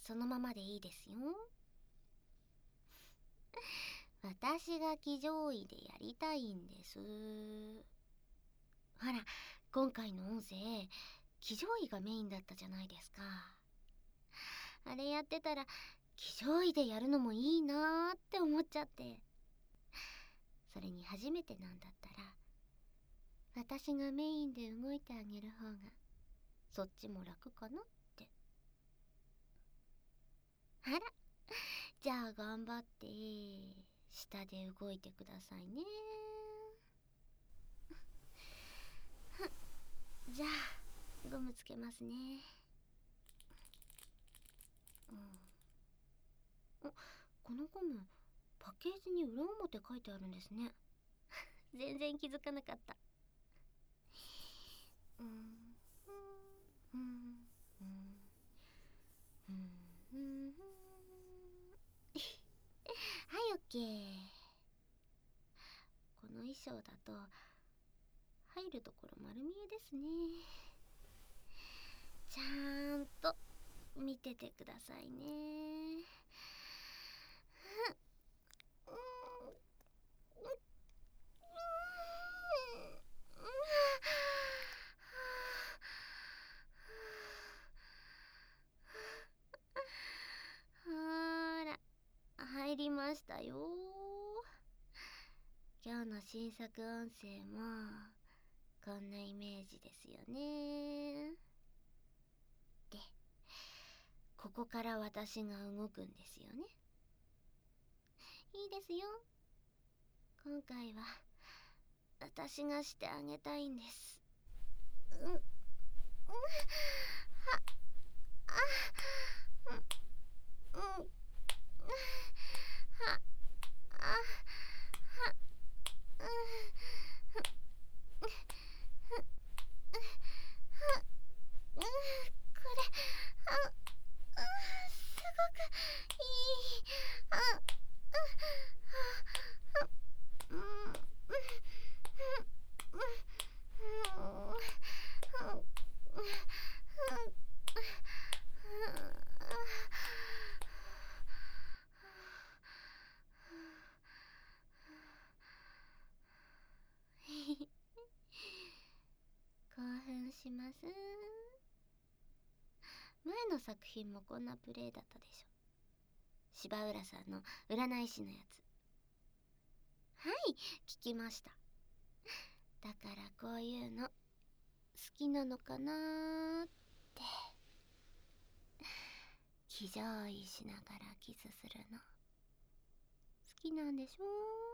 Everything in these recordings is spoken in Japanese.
そのままでいいですよ。私が騎乗位でやりたいんです。ほら、今回の音声騎乗位がメインだったじゃないですか。あれやってたら騎乗位でやるのもいいなーって思っちゃって。それに初めてなんだったら私がメインで動いてあげる方がそっちも楽かなって。あら、じゃあ頑張って下で動いてくださいね。じゃあゴムつけますね。このゴムパッケージに裏表書いてあるんですね。全然気づかなかった。はい、オッケー。この衣装だと入るところ丸見えですね。ちゃんと見ててくださいね。ほら、入りましたよ。今日の新作音声もこんなイメージですよね。で、ここから私が動くんですよね。いいですよ。今回は私がしてあげたいんです。興奮します。前の作品もこんなプレイだったでしょ。芝浦さんの占い師のやつ。はい、聞きました。だからこういうの好きなのかなーって。騎乗位しながらキスするの好きなんでしょ。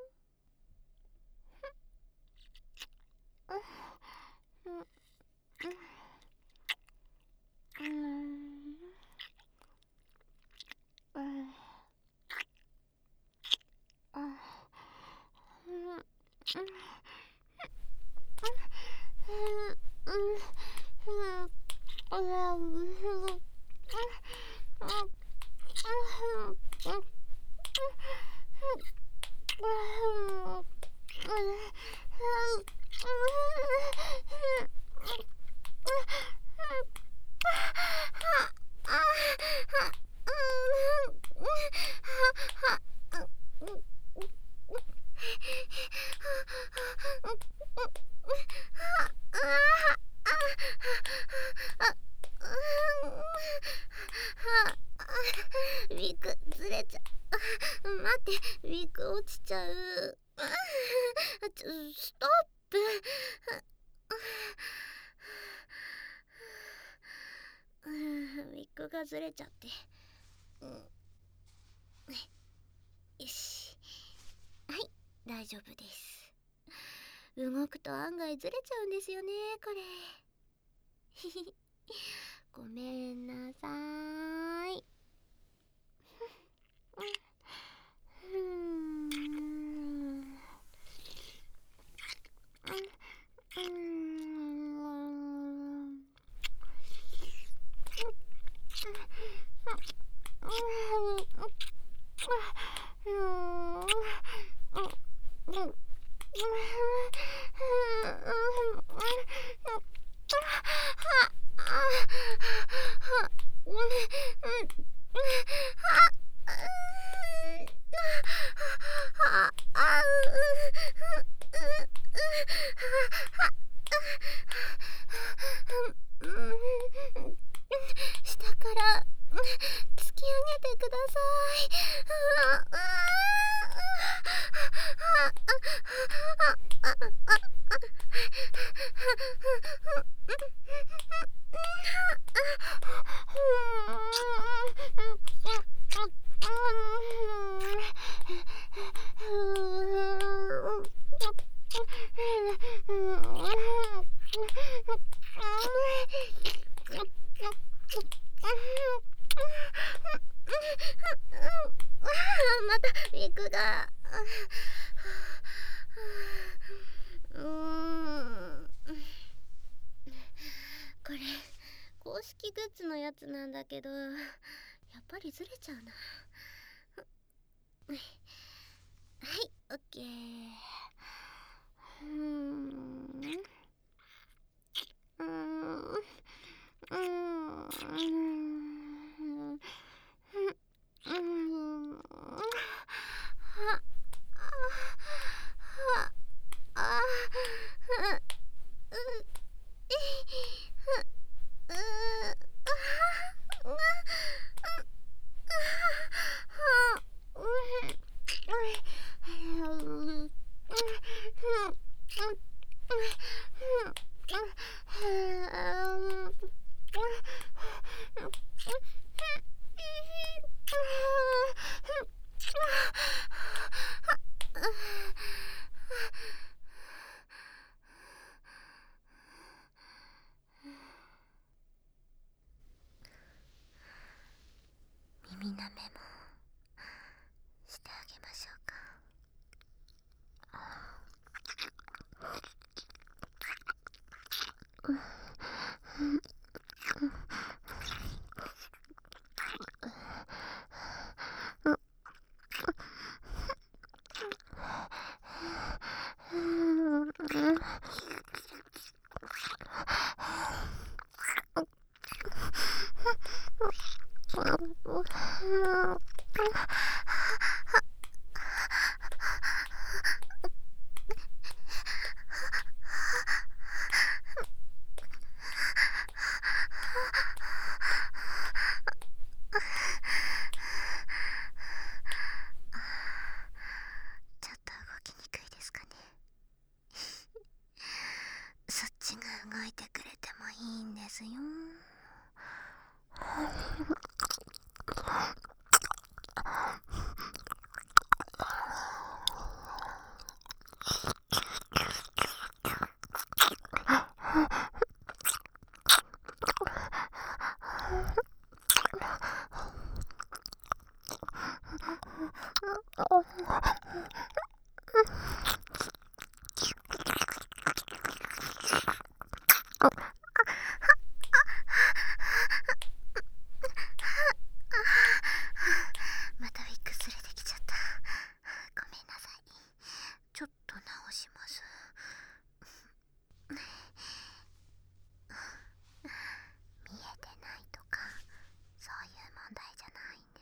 ウィッグずれちゃう。待って、ウィッグ落ちちゃう。ストップ。ウィッグがずれちゃって。よし、はい、大丈夫です。動くと案外ずれちゃうんですよね、これ。ごめんなさーい。 下から突き上げてください。またウィッグが。これ公式グッズのやつなんだけど、やっぱりずれちゃうな。はい、オッケー。耳なめもしてあげましょうか。ちょっと動きにくいですかね。そっちが動いてくれてもいいんですよ。またウィッグすれてきちゃった。ごめんなさい。ちょっと直します。見えてないとかそういう問題じゃないんです。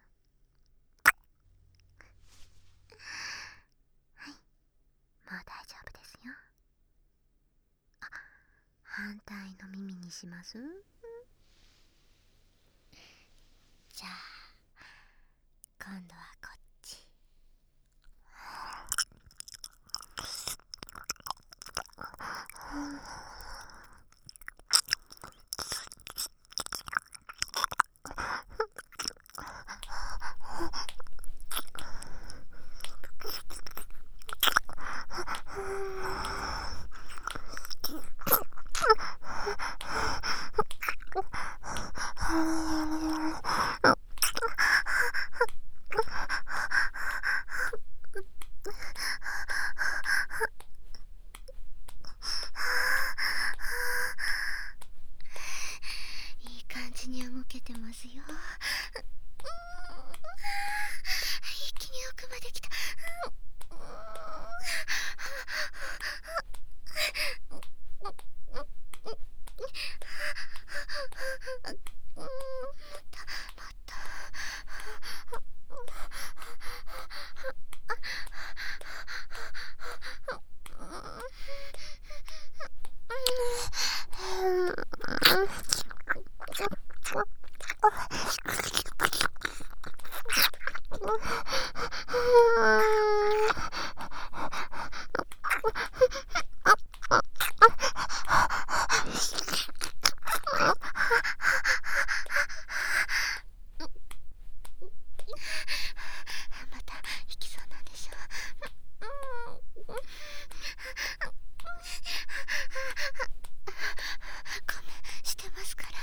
はい、もう大丈夫ですよ。あ、反対の耳にします。じゃあ今度はこっち。いい感じに動けてますよ。一気に奥まで来た。もっとまた行きそうなんでしょ。勘弁してますから、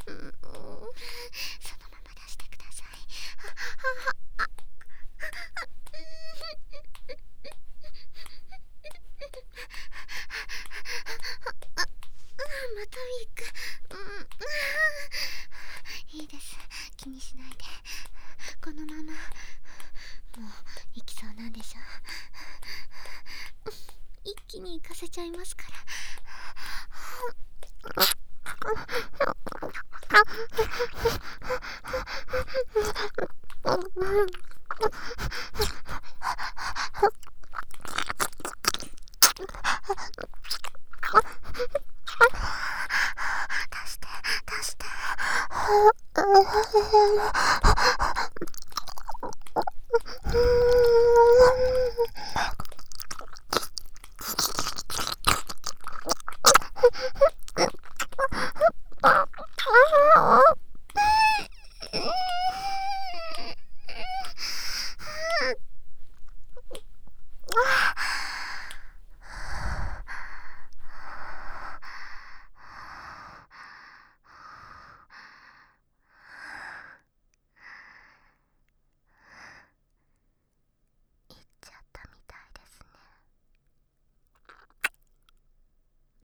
そのまま出してください。またウィッグ。いいです、気にしないで。このままもう行きそうなんでしょ。一気に行かせちゃいますから。出して出して。